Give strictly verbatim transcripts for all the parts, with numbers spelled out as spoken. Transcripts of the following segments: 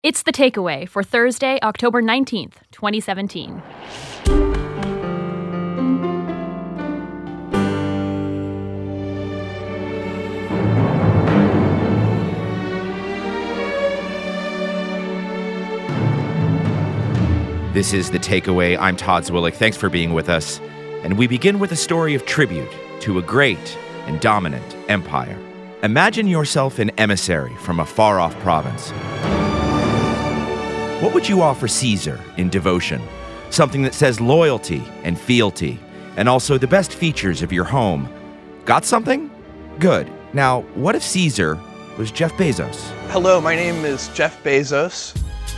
It's The Takeaway for Thursday, October nineteenth, twenty seventeen. This is The Takeaway. I'm Todd Zwillich. Thanks for being with us. And we begin with a story of tribute to a great and dominant empire. Imagine yourself an emissary from a far-off province. What would you offer Caesar in devotion? Something that says loyalty and fealty, and also the best features of your home. Got something? Good. Now, what if Caesar was Jeff Bezos? Hello, my name is Jeff Bezos.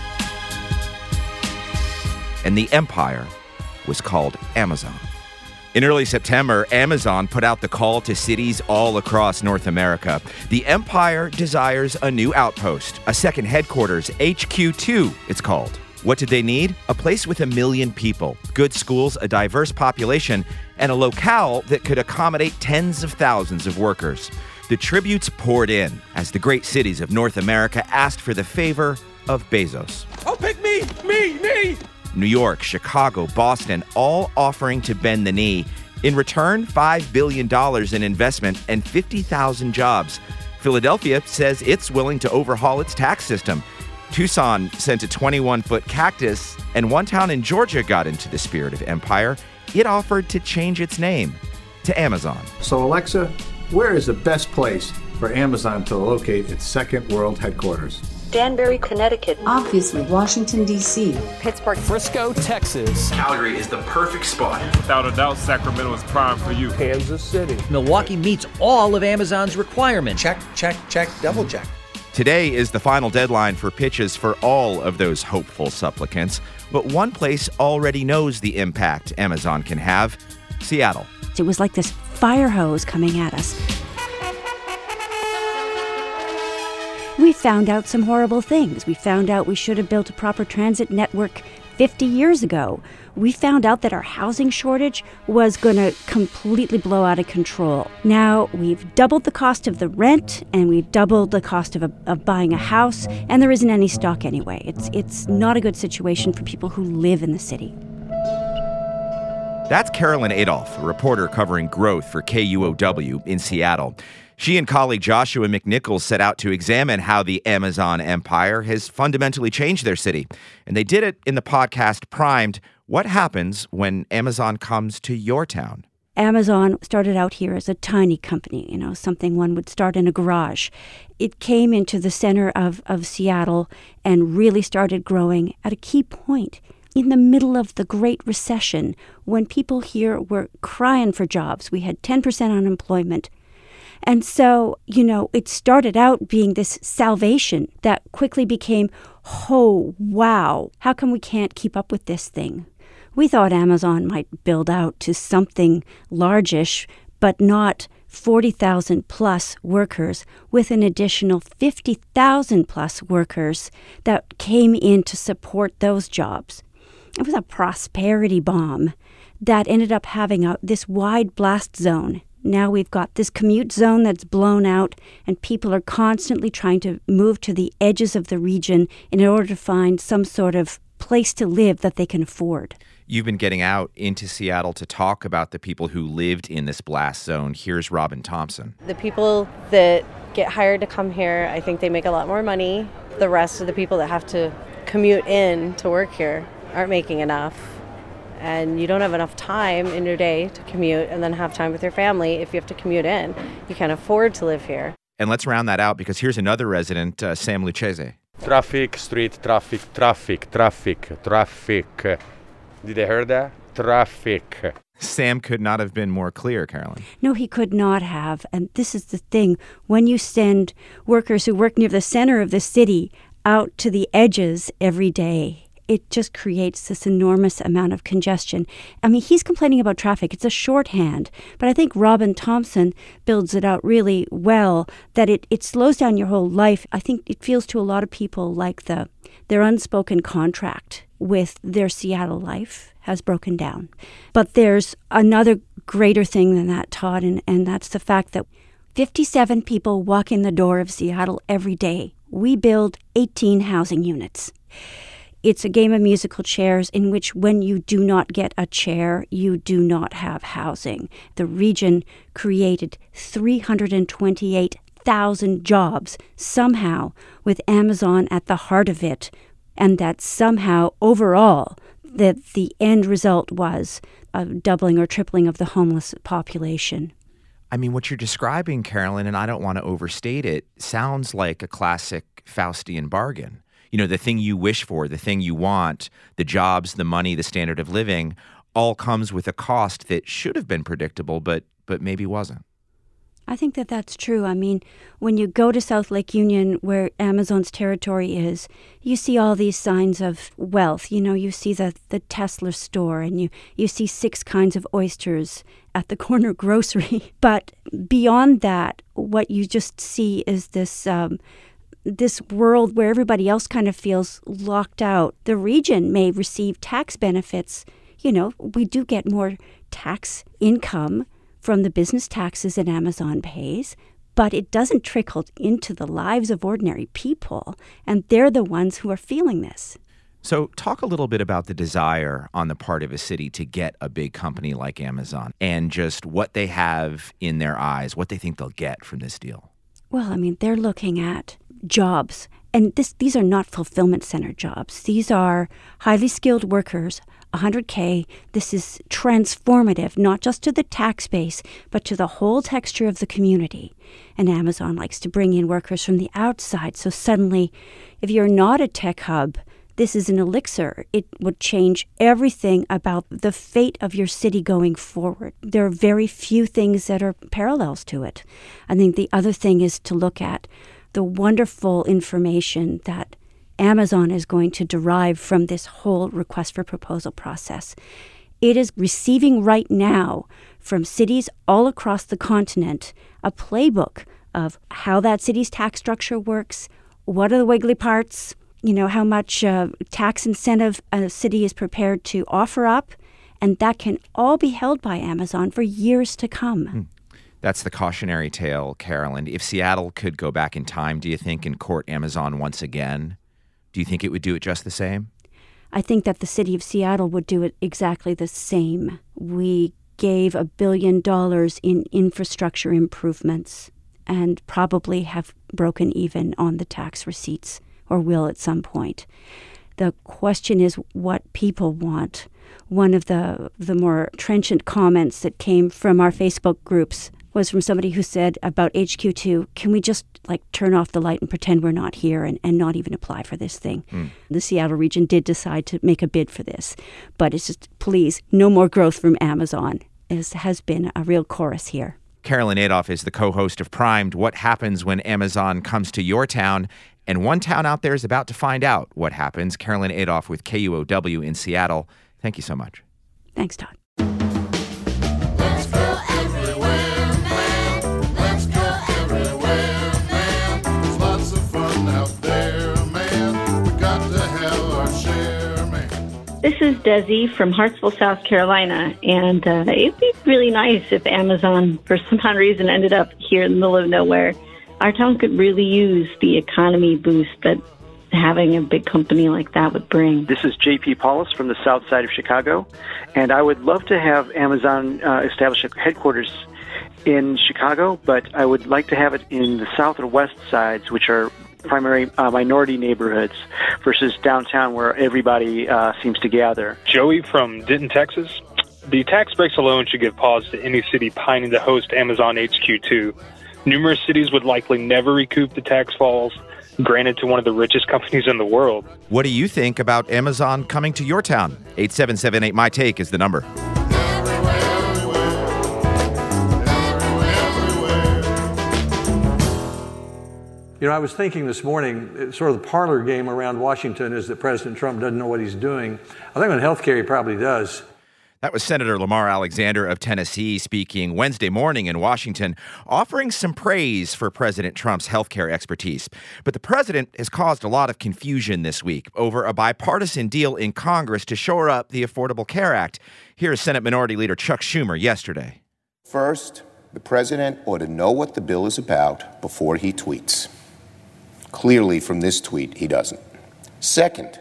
And the empire was called Amazon. In early September, Amazon put out the call to cities all across North America. The empire desires a new outpost, a second headquarters, H Q two, it's called. What did they need? A place with a million people, good schools, a diverse population, and a locale that could accommodate tens of thousands of workers. The tributes poured in as the great cities of North America asked for the favor of Bezos. Oh, pick me, me, me! New York, Chicago, Boston, all offering to bend the knee. In return, five billion dollars in investment and fifty thousand jobs. Philadelphia says it's willing to overhaul its tax system. Tucson sent a twenty-one-foot cactus, and one town in Georgia got into the spirit of empire. It offered to change its name to Amazon. So, Alexa, where is the best place for Amazon to locate its second world headquarters? Danbury, Connecticut. Obviously, Washington, D C Pittsburgh. Frisco, Texas. Calgary is the perfect spot. Without a doubt, Sacramento is prime for you. Kansas City. Milwaukee meets all of Amazon's requirements. Check, check, check, double check. Today is the final deadline for pitches for all of those hopeful supplicants. But one place already knows the impact Amazon can have: Seattle. It was like this fire hose coming at us. We found out some horrible things. We found out we should have built a proper transit network fifty years ago. We found out that our housing shortage was going to completely blow out of control. Now we've doubled the cost of the rent, and we've doubled the cost of, a, of buying a house, and there isn't any stock anyway. It's, it's not a good situation for people who live in the city. That's Carolyn Adolph, a reporter covering growth for K U O W in Seattle. She and colleague Joshua McNichols set out to examine how the Amazon empire has fundamentally changed their city. And they did it in the podcast Primed: What Happens When Amazon Comes to Your Town? Amazon started out here as a tiny company, you know, something one would start in a garage. It came into the center of, of Seattle and really started growing at a key point in the middle of the Great Recession, when people here were crying for jobs. We had ten percent unemployment. And so, you know, it started out being this salvation that quickly became, oh, wow, how come we can't keep up with this thing? We thought Amazon might build out to something largish, but not forty thousand plus workers with an additional fifty thousand plus workers that came in to support those jobs. It was a prosperity bomb that ended up having a, this wide blast zone. Now we've got this commute zone that's blown out, and people are constantly trying to move to the edges of the region in order to find some sort of place to live that they can afford. You've been getting out into Seattle to talk about the people who lived in this blast zone. Here's Robin Thompson. The people that get hired to come here, I think they make a lot more money. The rest of the people that have to commute in to work here aren't making enough. And you don't have enough time in your day to commute and then have time with your family if you have to commute in. You can't afford to live here. And let's round that out, because here's another resident, uh, Sam Lucchese. Traffic, street, traffic, traffic, traffic, traffic. Did they hear that? Traffic. Sam could not have been more clear, Carolyn. No, he could not have. And this is the thing. When you send workers who work near the center of the city out to the edges every day, it just creates this enormous amount of congestion. I mean, he's complaining about traffic. It's a shorthand. But I think Robin Thompson builds it out really well, that it, it slows down your whole life. I think it feels to a lot of people like the their unspoken contract with their Seattle life has broken down. But there's another greater thing than that, Todd, and, and that's the fact that fifty-seven people walk in the door of Seattle every day we build eighteen housing units. It's a game of musical chairs in which when you do not get a chair, you do not have housing. The region created three hundred twenty-eight thousand jobs somehow with Amazon at the heart of it, and that somehow overall that the end result was a doubling or tripling of the homeless population. I mean, what you're describing, Carolyn, and I don't want to overstate it, sounds like a classic Faustian bargain. You know, the thing you wish for, the thing you want, the jobs, the money, the standard of living, all comes with a cost that should have been predictable, but but maybe wasn't. I think that that's true. I mean, when you go to South Lake Union, where Amazon's territory is, you see all these signs of wealth. You know, you see the, the Tesla store, and you, you see six kinds of oysters at the corner grocery. But beyond that, what you just see is this um, this world where everybody else kind of feels locked out. The region may receive tax benefits. You know, we do get more tax income from the business taxes that Amazon pays, but it doesn't trickle into the lives of ordinary people, and they're the ones who are feeling this. So talk a little bit about the desire on the part of a city to get a big company like Amazon and just what they have in their eyes, what they think they'll get from this deal. Well, I mean, they're looking at jobs, and this, these are not fulfillment center jobs. These are highly skilled workers, one hundred K. This is transformative, not just to the tax base, but to the whole texture of the community. And Amazon likes to bring in workers from the outside. So suddenly, if you're not a tech hub, this is an elixir. It would change everything about the fate of your city going forward. There are very few things that are parallels to it. I think the other thing is to look at the wonderful information that Amazon is going to derive from this whole request for proposal process. It is receiving right now from cities all across the continent a playbook of how that city's tax structure works, what are the wiggly parts, you know, how much uh, tax incentive a city is prepared to offer up, and that can all be held by Amazon for years to come. Hmm. That's the cautionary tale, Carolyn. If Seattle could go back in time, do you think, and court Amazon once again, do you think it would do it just the same? I think that the city of Seattle would do it exactly the same. We gave a billion dollars in infrastructure improvements and probably have broken even on the tax receipts, or will at some point. The question is what people want. One of the, the more trenchant comments that came from our Facebook groups was from somebody who said about H Q two, can we just like turn off the light and pretend we're not here and, and not even apply for this thing? Mm. The Seattle region did decide to make a bid for this, but it's just, please, no more growth from Amazon. It has been a real chorus here. Carolyn Adolph is the co-host of Primed, What Happens When Amazon Comes to Your Town? And one town out there is about to find out what happens. Carolyn Adolph with K U O W in Seattle. Thank you so much. Thanks, Todd. Let's go everywhere, man. Let's go everywhere, man. There's lots of fun out there, man. We got to have our share, man. This is Desi from Hartsville, South Carolina, and uh, it'd be really nice if Amazon, for some odd reason, ended up here in the middle of nowhere. Our town could really use the economy boost that having a big company like that would bring. This is J P Paulus from the south side of Chicago, and I would love to have Amazon uh, establish a headquarters in Chicago, but I would like to have it in the south or west sides, which are primary uh, minority neighborhoods, versus downtown where everybody uh, seems to gather. Joey from Denton, Texas. The tax breaks alone should give pause to any city pining to host Amazon H Q two. Numerous cities would likely never recoup the tax falls granted to one of the richest companies in the world. What do you think about Amazon coming to your town? eight seven seven eight, M Y Take is the number. You know, I was thinking this morning, sort of the parlor game around Washington is that President Trump doesn't know what he's doing. I think on healthcare he probably does. That was Senator Lamar Alexander of Tennessee speaking Wednesday morning in Washington, offering some praise for President Trump's healthcare expertise. But the president has caused a lot of confusion this week over a bipartisan deal in Congress to shore up the Affordable Care Act. Here's Senate Minority Leader Chuck Schumer yesterday. First, the president ought to know what the bill is about before he tweets. Clearly, from this tweet, he doesn't. Second,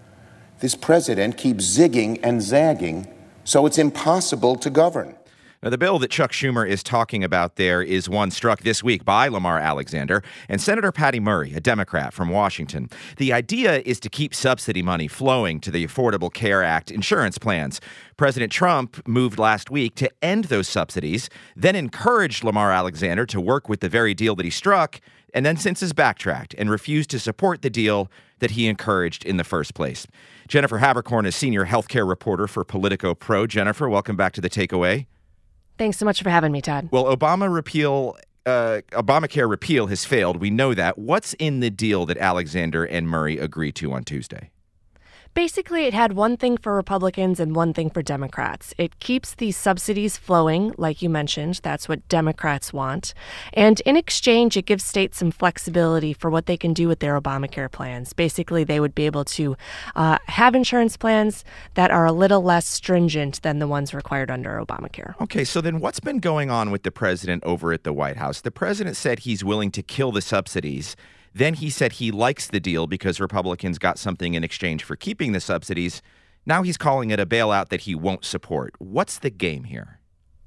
this president keeps zigging and zagging, so it's impossible to govern. Now, the bill that Chuck Schumer is talking about there is one struck this week by Lamar Alexander and Senator Patty Murray, a Democrat from Washington. The idea is to keep subsidy money flowing to the Affordable Care Act insurance plans. President Trump moved last week to end those subsidies, then encouraged Lamar Alexander to work with the very deal that he struck, and then since has backtracked and refused to support the deal that he encouraged in the first place. Jennifer Haberkorn is senior healthcare reporter for Politico Pro. Jennifer, welcome back to The Takeaway. Thanks so much for having me, Todd. Well, Obama repeal, uh, Obamacare repeal has failed. We know that. What's in the deal that Alexander and Murray agreed to on Tuesday? Basically, it had one thing for Republicans and one thing for Democrats. It keeps these subsidies flowing, like you mentioned. That's what Democrats want. And in exchange, it gives states some flexibility for what they can do with their Obamacare plans. Basically, they would be able to uh, have insurance plans that are a little less stringent than the ones required under Obamacare. Okay, so then what's been going on with the president over at the White House? The president said he's willing to kill the subsidies. Then he said he likes the deal because Republicans got something in exchange for keeping the subsidies. Now he's calling it a bailout that he won't support. What's the game here?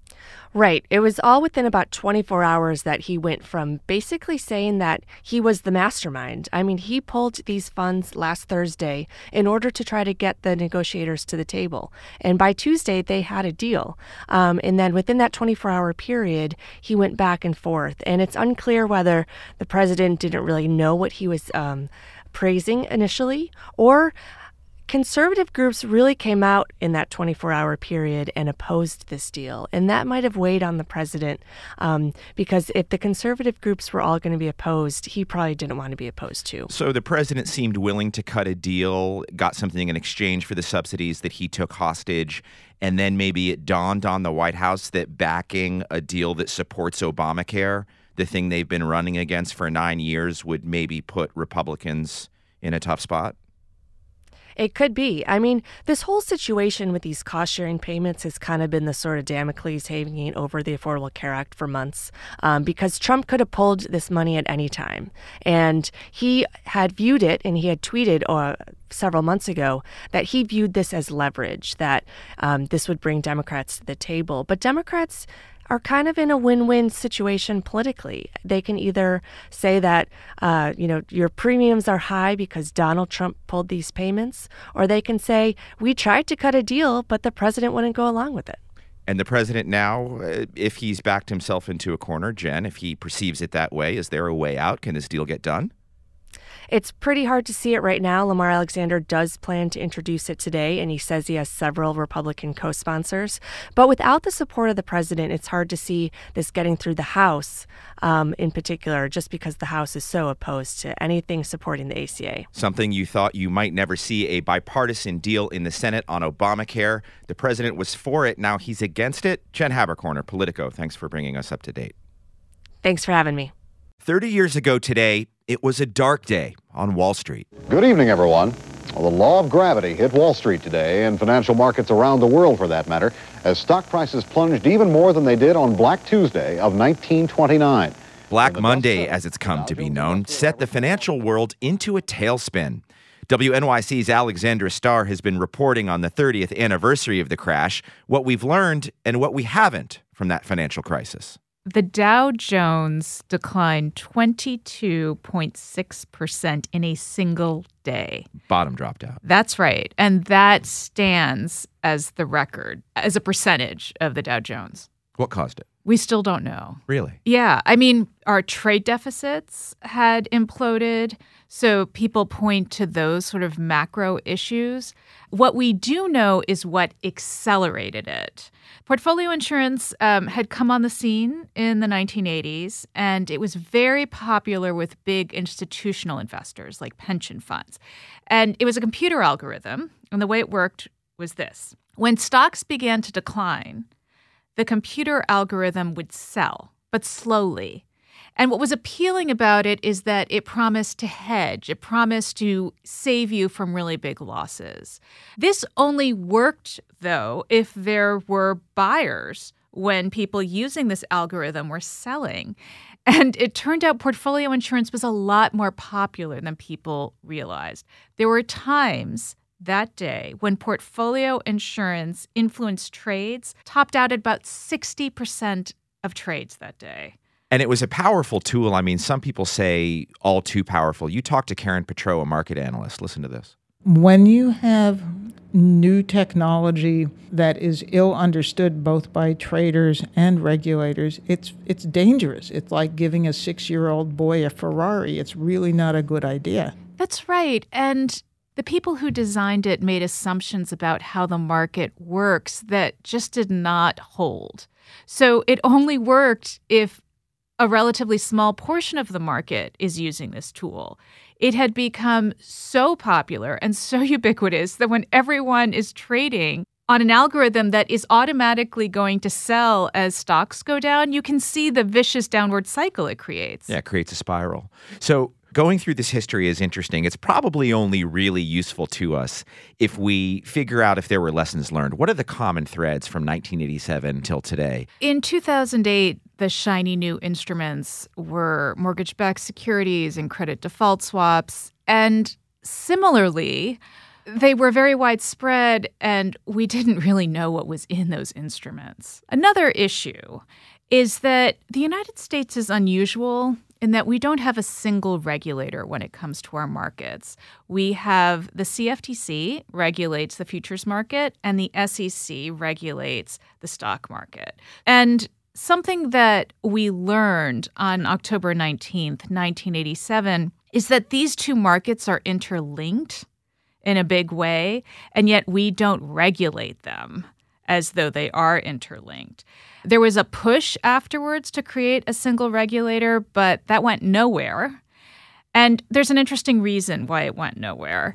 Right. It was all within about twenty-four hours that he went from basically saying that he was the mastermind. I mean, he pulled these funds last Thursday in order to try to get the negotiators to the table. And by Tuesday, they had a deal. Um, and then within that twenty-four hour period, he went back and forth. And it's unclear whether the president didn't really know what he was um, praising initially, or conservative groups really came out in that twenty-four hour period and opposed this deal. And that might have weighed on the president um, because if the conservative groups were all going to be opposed, he probably didn't want to be opposed to. So the president seemed willing to cut a deal, got something in exchange for the subsidies that he took hostage, and then maybe it dawned on the White House that backing a deal that supports Obamacare, the thing they've been running against for nine years, would maybe put Republicans in a tough spot? It could be. I mean, this whole situation with these cost-sharing payments has kind of been the sort of Damocles hanging over the Affordable Care Act for months um, because Trump could have pulled this money at any time. And he had viewed it, and he had tweeted uh, several months ago that he viewed this as leverage, that um, this would bring Democrats to the table. But Democrats are kind of in a win-win situation politically. They can either say that, uh, you know, your premiums are high because Donald Trump pulled these payments, or they can say, we tried to cut a deal, but the president wouldn't go along with it. And the president now, if he's backed himself into a corner, Jen, if he perceives it that way, is there a way out? Can this deal get done? It's pretty hard to see it right now. Lamar Alexander does plan to introduce it today, and he says he has several Republican co-sponsors. But without the support of the president, it's hard to see this getting through the House um, in particular, just because the House is so opposed to anything supporting the A C A. Something you thought you might never see, a bipartisan deal in the Senate on Obamacare. The president was for it. Now he's against it. Jen Haberkorn, Politico, thanks for bringing us up to date. Thanks for having me. thirty years ago today, it was a dark day on Wall Street. Good evening, everyone. Well, the law of gravity hit Wall Street today and financial markets around the world, for that matter, as stock prices plunged even more than they did on Black Tuesday of nineteen twenty-nine. Black Monday, as it's come to be known, set the financial world into a tailspin. W N Y C's Alexandra Starr has been reporting on the thirtieth anniversary of the crash, what we've learned and what we haven't from that financial crisis. The Dow Jones declined twenty-two point six percent in a single day. Bottom dropped out. That's right. And that stands as the record, as a percentage of the Dow Jones. What caused it? We still don't know. Really? Yeah. I mean, our trade deficits had imploded, so people point to those sort of macro issues. What we do know is what accelerated it. Portfolio insurance um, had come on the scene in the nineteen eighties, and it was very popular with big institutional investors like pension funds. And it was a computer algorithm, and the way it worked was this. When stocks began to decline, the computer algorithm would sell, but slowly. And what was appealing about it is that it promised to hedge. It promised to save you from really big losses. This only worked, though, if there were buyers when people using this algorithm were selling. And it turned out portfolio insurance was a lot more popular than people realized. There were times that day when portfolio insurance influenced trades topped out at about sixty percent of trades that day. And it was a powerful tool. I mean, some people say all too powerful. You talked to Karen Petro, a market analyst. Listen to this. When you have new technology that is ill understood both by traders and regulators, it's it's dangerous. It's like giving a six-year-old boy a Ferrari. It's really not a good idea. That's right. And the people who designed it made assumptions about how the market works that just did not hold. So it only worked if a relatively small portion of the market is using this tool. It had become so popular and so ubiquitous that when everyone is trading on an algorithm that is automatically going to sell as stocks go down, you can see the vicious downward cycle it creates. Yeah, it creates a spiral. So going through this history is interesting. It's probably only really useful to us if we figure out if there were lessons learned. What are the common threads from nineteen eighty-seven till today? In two thousand eight, the shiny new instruments were mortgage-backed securities and credit default swaps. And similarly, they were very widespread, and we didn't really know what was in those instruments. Another issue is that the United States is unusual in that we don't have a single regulator when it comes to our markets. We have the C F T C regulates the futures market, and the S E C regulates the stock market. And something that we learned on October nineteenth, nineteen eighty-seven, is that these two markets are interlinked in a big way, and yet we don't regulate them as though they are interlinked. There was a push afterwards to create a single regulator, but that went nowhere. And there's an interesting reason why it went nowhere.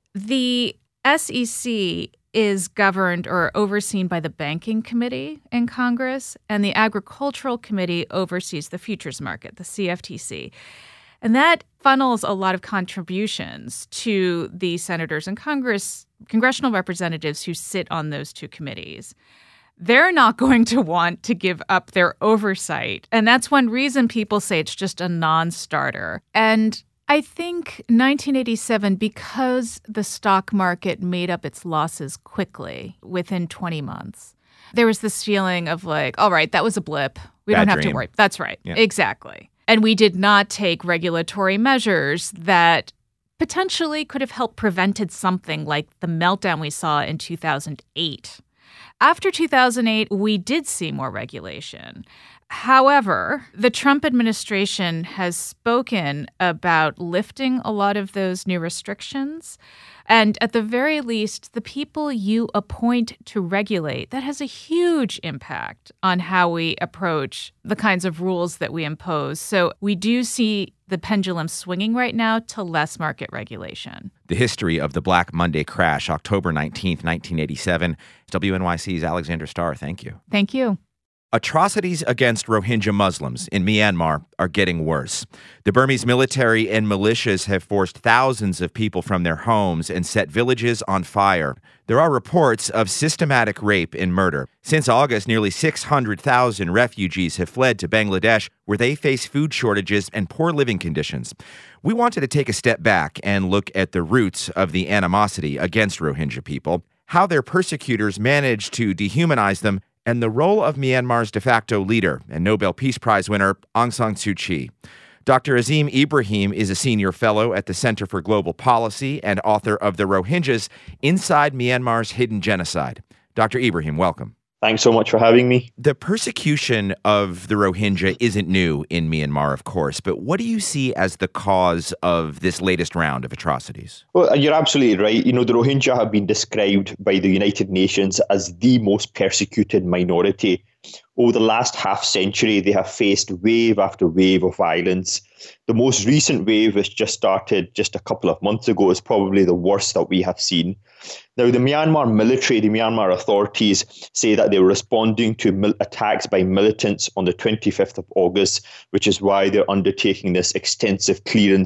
The S E C is governed or overseen by the Banking Committee in Congress, and the Agricultural Committee oversees the futures market, the C F T C. And that funnels a lot of contributions to the senators and Congress, congressional representatives who sit on those two committees. They're not going to want to give up their oversight. And that's one reason people say it's just a non-starter. And I think nineteen eighty-seven, because the stock market made up its losses quickly within twenty months, there was this feeling of like, all right, that was a blip. We Bad don't have dream. to worry. That's right. Yeah. Exactly. And we did not take regulatory measures that potentially could have helped prevented something like the meltdown we saw in two thousand eight. After two thousand eight, we did see more regulation. However, the Trump administration has spoken about lifting a lot of those new restrictions. And at the very least, the people you appoint to regulate, that has a huge impact on how we approach the kinds of rules that we impose. So we do see the pendulum swinging right now to less market regulation. The history of the Black Monday crash, October nineteenth, nineteen eighty-seven. W N Y C's Alexandra Starr, thank you. Thank you. Atrocities against Rohingya Muslims in Myanmar are getting worse. The Burmese military and militias have forced thousands of people from their homes and set villages on fire. There are reports of systematic rape and murder. Since August, nearly six hundred thousand refugees have fled to Bangladesh, where they face food shortages and poor living conditions. We wanted to take a step back and look at the roots of the animosity against Rohingya people, how their persecutors managed to dehumanize them, and the role of Myanmar's de facto leader and Nobel Peace Prize winner Aung San Suu Kyi. Doctor Azim Ibrahim is a senior fellow at the Center for Global Policy and author of The Rohingyas Inside Myanmar's Hidden Genocide. Doctor Ibrahim, welcome. Thanks so much for having me. The persecution of the Rohingya isn't new in Myanmar, of course, but what do you see as the cause of this latest round of atrocities? Well, you're absolutely right. You know, the Rohingya have been described by the United Nations as the most persecuted minority. Over the last half century, they have faced wave after wave of violence. The most recent wave, which just started just a couple of months ago, is probably the worst that we have seen. Now, the Myanmar military, the Myanmar authorities say that they were responding to mil- attacks by militants on the twenty-fifth of August, which is why they're undertaking this extensive clearance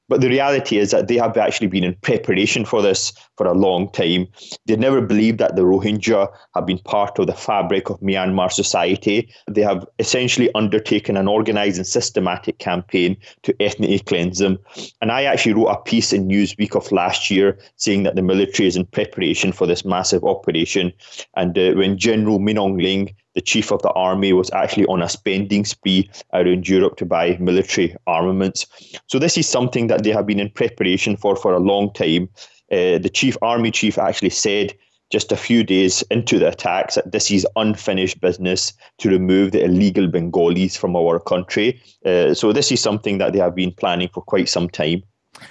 But the reality is that they have actually been in preparation for this for a long time. They never believed that the Rohingya have been part of the fabric of Myanmar society. They have essentially undertaken an organised and systematic campaign to ethnically cleanse them. And I actually wrote a piece in Newsweek of last year saying that the military is in preparation for this massive operation. And uh, when General Min Aung Hlaing, the chief of the army, was actually on a spending spree around Europe to buy military armaments. So this is something that they have been in preparation for for a long time. Uh, the chief army chief actually said just a few days into the attacks that this is unfinished business to remove the illegal Bengalis from our country. Uh, so this is something that they have been planning for quite some time.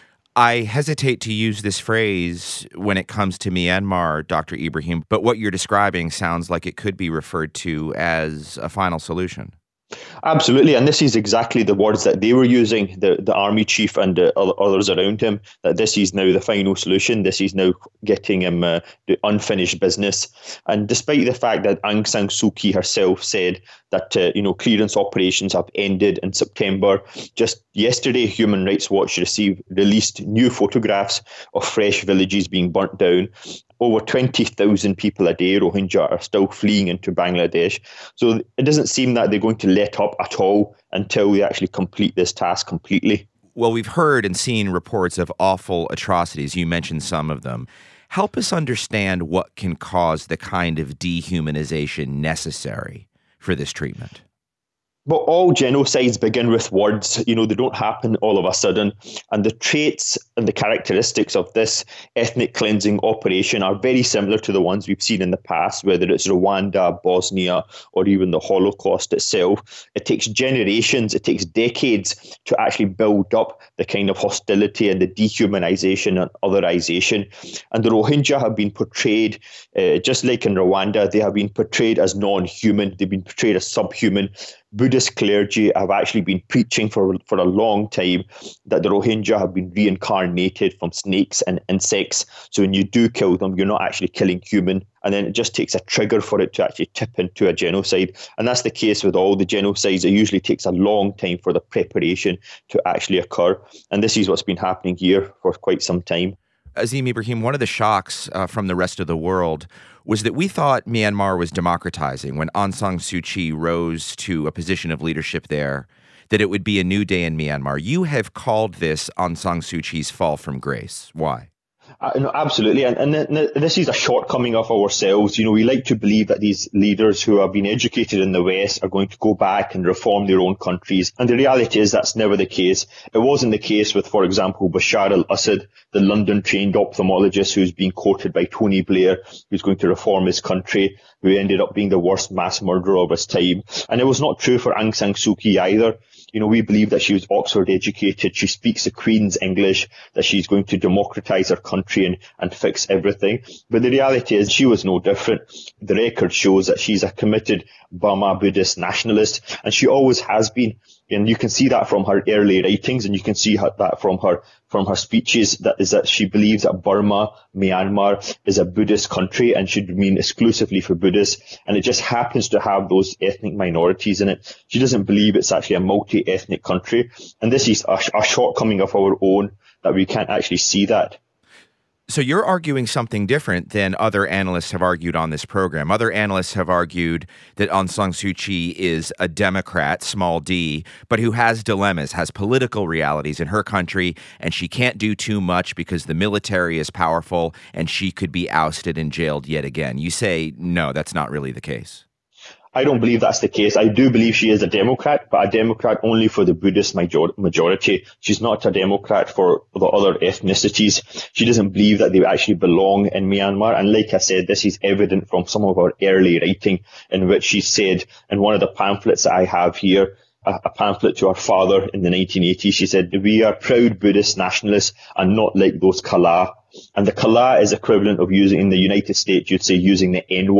I hesitate to use this phrase when it comes to Myanmar, Doctor Ibrahim, but what you're describing sounds like it could be referred to as a final solution. Absolutely, and this is exactly the words that they were using, the, the army chief and uh, others around him, that this is now the final solution, this is now getting him uh, the unfinished business. And despite the fact that Aung San Suu Kyi herself said that uh, you know clearance operations have ended in September, just yesterday Human Rights Watch received released new photographs of fresh villages being burnt down. Over twenty thousand people a day, Rohingya, are still fleeing into Bangladesh. So it doesn't seem that they're going to let up at all until they actually complete this task completely. Well, we've heard and seen reports of awful atrocities. You mentioned some of them. Help us understand what can cause the kind of dehumanization necessary for this treatment. But all genocides begin with words. You know, they don't happen all of a sudden. And the traits and the characteristics of this ethnic cleansing operation are very similar to the ones we've seen in the past, whether it's Rwanda, Bosnia, or even the Holocaust itself. It takes generations, it takes decades to actually build up the kind of hostility and the dehumanization and otherization. And the Rohingya have been portrayed, uh, just like in Rwanda, they have been portrayed as non-human, they've been portrayed as subhuman. Buddhist clergy have actually been preaching for, for a long time that the Rohingya have been reincarnated from snakes and insects. So when you do kill them, you're not actually killing human. And then it just takes a trigger for it to actually tip into a genocide. And that's the case with all the genocides. It usually takes a long time for the preparation to actually occur. And this is what's been happening here for quite some time. Azim Ibrahim, one of the shocks uh, from the rest of the world was that we thought Myanmar was democratizing when Aung San Suu Kyi rose to a position of leadership there, that it would be a new day in Myanmar. You have called this Aung San Suu Kyi's fall from grace. Why? Uh, no, absolutely. And, and th- this is a shortcoming of ourselves. You know, we like to believe that these leaders who have been educated in the West are going to go back and reform their own countries. And the reality is that's never the case. It wasn't the case with, for example, Bashar al-Assad, the London-trained ophthalmologist who's being quoted by Tony Blair, who's going to reform his country, who ended up being the worst mass murderer of his time. And it was not true for Aung San Suu Kyi either. You know, we believe that she was Oxford educated. She speaks the Queen's English, that she's going to democratize her country and, and fix everything. But the reality is she was no different. The record shows that she's a committed Burma Buddhist nationalist, and she always has been. And you can see that from her early writings, and you can see her, that from her from her speeches, that is that she believes that Burma, Myanmar, is a Buddhist country and should mean exclusively for Buddhists. And it just happens to have those ethnic minorities in it. She doesn't believe it's actually a multi-ethnic country. And this is a, a shortcoming of our own, that we can't actually see that. So you're arguing something different than other analysts have argued on this program. Other analysts have argued that Aung San Suu Kyi is a Democrat, small d, but who has dilemmas, has political realities in her country, and she can't do too much because the military is powerful and she could be ousted and jailed yet again. You say, no, that's not really the case. I don't believe that's the case. I do believe she is a Democrat, but a Democrat only for the Buddhist major- majority. She's not a Democrat for the other ethnicities. She doesn't believe that they actually belong in Myanmar. And like I said, this is evident from some of her early writing, in which she said in one of the pamphlets that I have here, a, a pamphlet to her father in the nineteen eighties, she said, "We are proud Buddhist nationalists and not like those Kala." And the Kala is equivalent of using, in the United States, you'd say using the N-word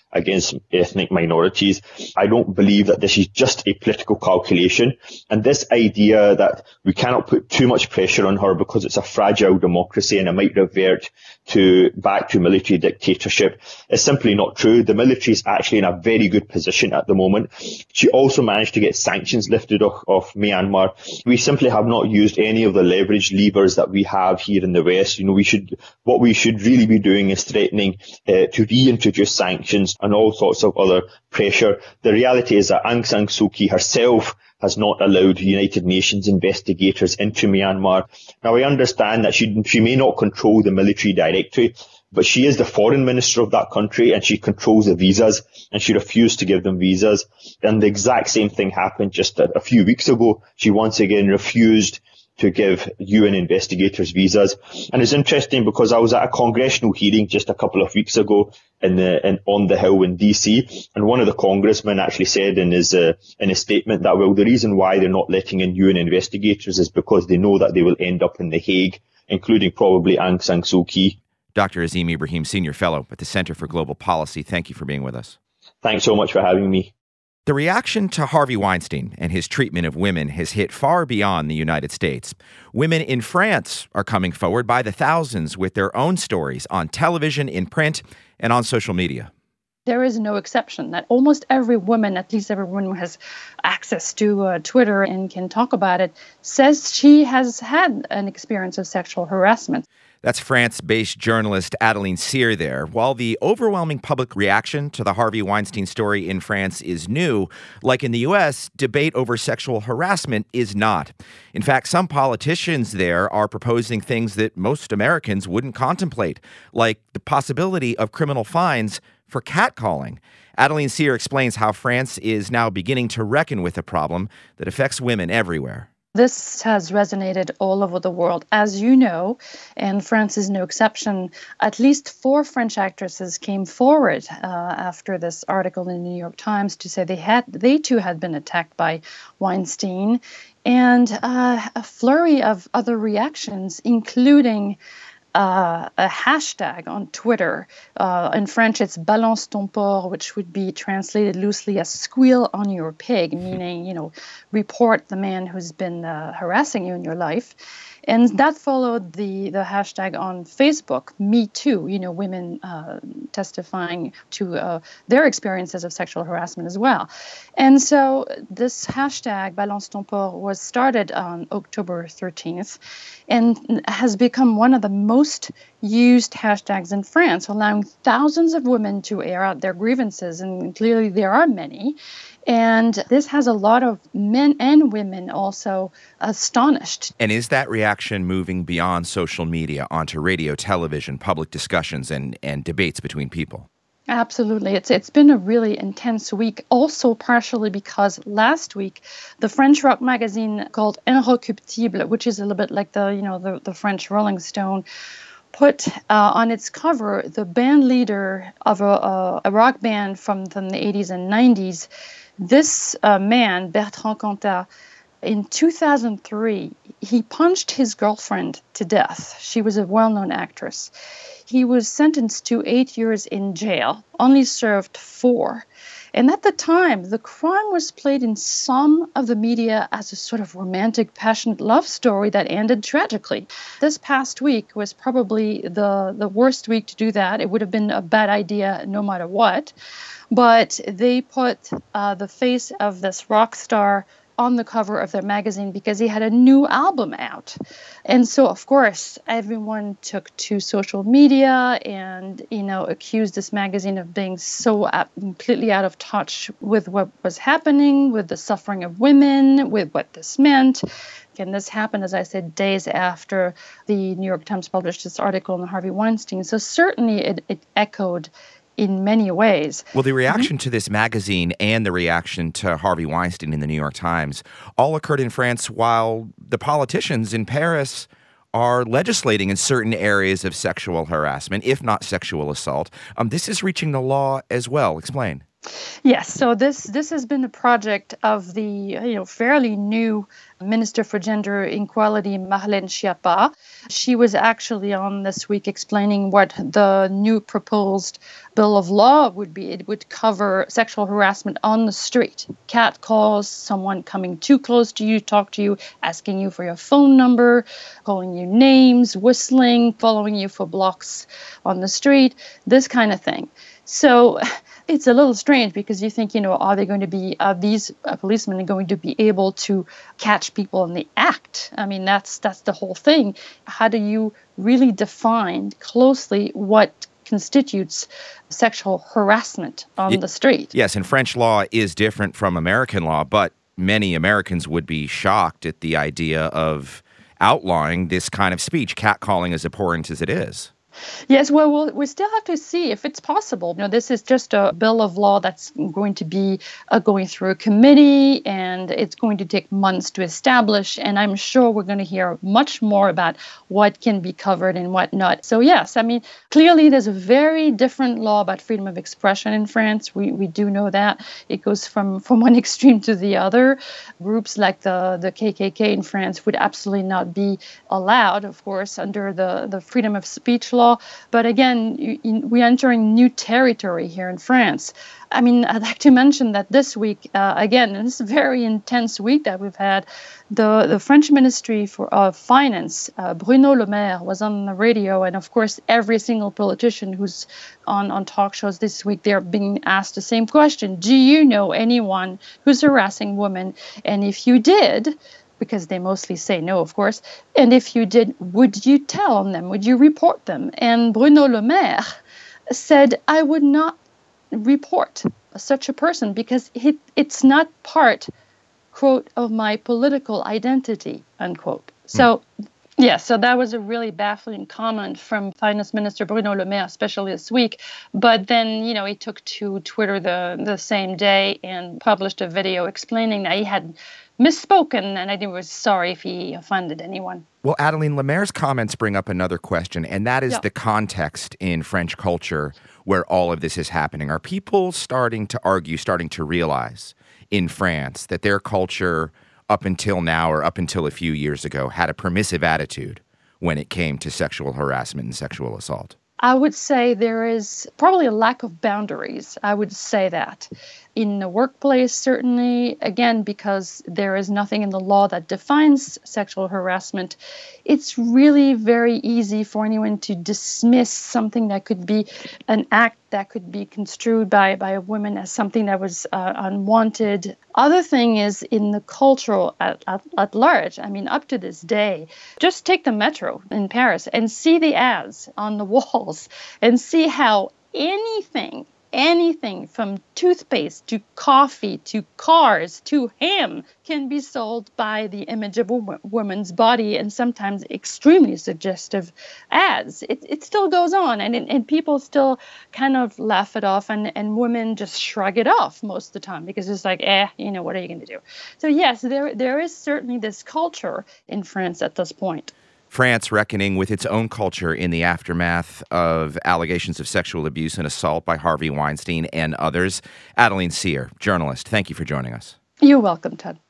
against ethnic minorities. I don't believe that this is just a political calculation. And this idea that we cannot put too much pressure on her because it's a fragile democracy and it might revert to back to military dictatorship is simply not true. The military is actually in a very good position at the moment. She also managed to get sanctions lifted off, off Myanmar. We simply have not used any of the leverage levers that we have here in the West. You know, we should, what we should really be doing is threatening uh, to reintroduce sanctions and all sorts of other pressure. The reality is that Aung San Suu Kyi herself has not allowed United Nations investigators into Myanmar. Now, I understand that she, she may not control the military directly, but she is the foreign minister of that country and she controls the visas, and she refused to give them visas. And the exact same thing happened just a, a few weeks ago. She once again refused to give U N investigators visas. And it's interesting because I was at a congressional hearing just a couple of weeks ago in the in, on the Hill in D C, and one of the congressmen actually said in his uh, in his statement that, well, the reason why they're not letting in U N investigators is because they know that they will end up in The Hague, including probably Aung San Suu Kyi. Doctor Azim Ibrahim, Senior Fellow at the Center for Global Policy, thank you for being with us. Thanks so much for having me. The reaction to Harvey Weinstein and his treatment of women has hit far beyond the United States. Women in France are coming forward by the thousands with their own stories on television, in print, and on social media. There is no exception. That almost every woman, at least every woman who has access to uh, Twitter and can talk about it, says she has had an experience of sexual harassment. That's France-based journalist Adeline Cyr there. While the overwhelming public reaction to the Harvey Weinstein story in France is new, like in the U S, debate over sexual harassment is not. In fact, some politicians there are proposing things that most Americans wouldn't contemplate, like the possibility of criminal fines for catcalling. Adeline Cyr explains how France is now beginning to reckon with a problem that affects women everywhere. This has resonated all over the world, as you know, and France is no exception. At least four French actresses came forward uh, after this article in the New York Times to say they had, they too had been attacked by Weinstein, and uh, a flurry of other reactions, including Uh, a hashtag on Twitter. Uh, in French, it's balance ton porc, which would be translated loosely as squeal on your pig, meaning, you know, report the man who's been uh, harassing you in your life. And that followed the, the hashtag on Facebook, Me Too, you know, women uh, testifying to uh, their experiences of sexual harassment as well. And so this hashtag, Balance ton porc, was started on October thirteenth and has become one of the most used hashtags in France, allowing thousands of women to air out their grievances. And clearly there are many. And this has a lot of men and women also astonished. And is that reaction moving beyond social media onto radio, television, public discussions, and, and debates between people? Absolutely. It's it's been a really intense week, also partially because last week the French rock magazine called Inrecuptible, which is a little bit like the, you know, the, the French Rolling Stone, put uh, on its cover the band leader of a, a, a rock band from, from the eighties and nineties. This uh, man, Bertrand Cantat, in two thousand three, he punched his girlfriend to death. She was a well-known actress. He was sentenced to eight years in jail, only served four. And at the time, the crime was played in some of the media as a sort of romantic, passionate love story that ended tragically. This past week was probably the, the worst week to do that. It would have been a bad idea no matter what. But they put uh, the face of this rock star on the cover of their magazine because he had a new album out. And so, of course, everyone took to social media and, you know, accused this magazine of being so uh, completely out of touch with what was happening, with the suffering of women, with what this meant. And this happened, as I said, days after the New York Times published this article on Harvey Weinstein. So certainly it, it echoed in many ways. Well, the reaction mm-hmm. to this magazine and the reaction to Harvey Weinstein in the New York Times all occurred in France while the politicians in Paris are legislating in certain areas of sexual harassment, if not sexual assault. Um, this is reaching the law as well. Explain. Yes, so this this has been a project of the you know fairly new Minister for Gender Equality, Marlène Schiappa. She was actually on this week explaining what the new proposed bill of law would be. It would cover sexual harassment on the street, catcalls, someone coming too close to you, talk to you, asking you for your phone number, calling you names, whistling, following you for blocks on the street, this kind of thing. So it's a little strange because you think, you know, are they going to be, are these uh, policemen going to be able to catch people in the act? I mean, that's that's the whole thing. How do you really define closely what constitutes sexual harassment on Y- the street? Yes, and French law is different from American law, but many Americans would be shocked at the idea of outlawing this kind of speech, catcalling as abhorrent as it is. Yes, well, we'll, we still have to see if it's possible. You know, this is just a bill of law that's going to be uh, going through a committee, and it's going to take months to establish. And I'm sure we're going to hear much more about what can be covered and what not. So, yes, I mean, clearly there's a very different law about freedom of expression in France. We we do know that. It goes from, from one extreme to the other. Groups like the, the K K K in France would absolutely not be allowed, of course, under the, the freedom of speech law. But again, you, you, we're entering new territory here in France. I mean, I'd like to mention that this week, uh, again, in this very intense week that we've had, the, the French Ministry for uh, Finance, uh, Bruno Le Maire, was on the radio. And of course, every single politician who's on, on talk shows this week, they're being asked the same question. Do you know anyone who's harassing women? And if you did, because they mostly say no, of course. And if you did, would you tell on them? Would you report them? And Bruno Le Maire said, I would not report such a person because it, it's not part, quote, of my political identity, unquote. So, mm. yeah, so that was a really baffling comment from Finance Minister Bruno Le Maire, especially this week. But then, you know, he took to Twitter the, the same day and published a video explaining that he had misspoken, and I was sorry if he offended anyone. Well, Adeline, Le Maire's comments bring up another question, and that is yeah. the context in French culture where all of this is happening. Are people starting to argue, starting to realize in France that their culture up until now or up until a few years ago had a permissive attitude when it came to sexual harassment and sexual assault? I would say there is probably a lack of boundaries. I would say that. In the workplace, certainly, again, because there is nothing in the law that defines sexual harassment, it's really very easy for anyone to dismiss something that could be an act that could be construed by, by a woman as something that was uh, unwanted. Other thing is in the cultural at, at, at large. I mean, up to this day, just take the metro in Paris and see the ads on the walls and see how anything Anything from toothpaste to coffee to cars to ham can be sold by the image of a w- woman's body, and sometimes extremely suggestive ads. It, it still goes on, and, and people still kind of laugh it off, and, and women just shrug it off most of the time because it's like, eh, you know, what are you going to do? So yes, there there is certainly this culture in France at this point. France reckoning with its own culture in the aftermath of allegations of sexual abuse and assault by Harvey Weinstein and others. Adeline Cyr, journalist, thank you for joining us. You're welcome, Ted.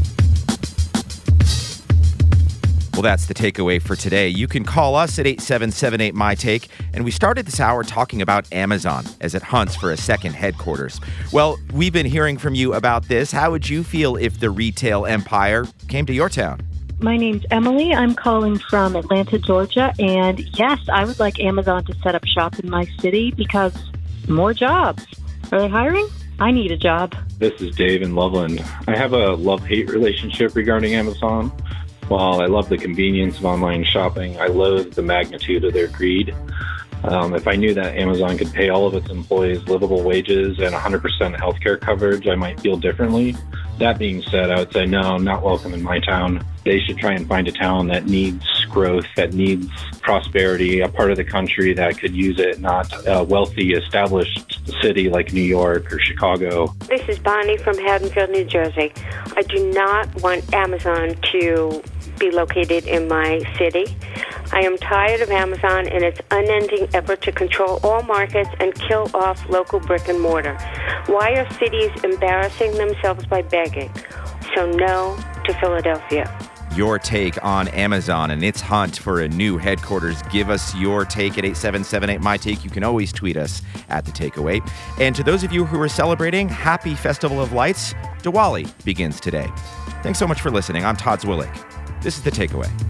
Well, that's the takeaway for today. You can call us at eight seven seven eight, M Y Take, and we started this hour talking about Amazon as it hunts for a second headquarters. Well, we've been hearing from you about this. How would you feel if the retail empire came to your town? My name's Emily. I'm calling from Atlanta, Georgia. And yes, I would like Amazon to set up shop in my city because more jobs. Are they hiring? I need a job. This is Dave in Loveland. I have a love-hate relationship regarding Amazon. While I love the convenience of online shopping, I loathe the magnitude of their greed. Um, if I knew that Amazon could pay all of its employees livable wages and one hundred percent healthcare coverage, I might feel differently. That being said, I would say, no, I'm not welcome in my town. They should try and find a town that needs growth, that needs prosperity, a part of the country that could use it, not a wealthy, established city like New York or Chicago. This is Bonnie from Haddonfield, New Jersey. I do not want Amazon to be located in my city. I am tired of Amazon and its unending effort to control all markets and kill off local brick and mortar. Why are cities embarrassing themselves by begging? So no to Philadelphia. Your take on Amazon and its hunt for a new headquarters. Give us your take at eight seven seven eight, my take. You can always tweet us at The Takeaway. And to those of you who are celebrating, happy Festival of Lights. Diwali begins today. Thanks so much for listening. I'm Todd Zwillig. This is The Takeaway.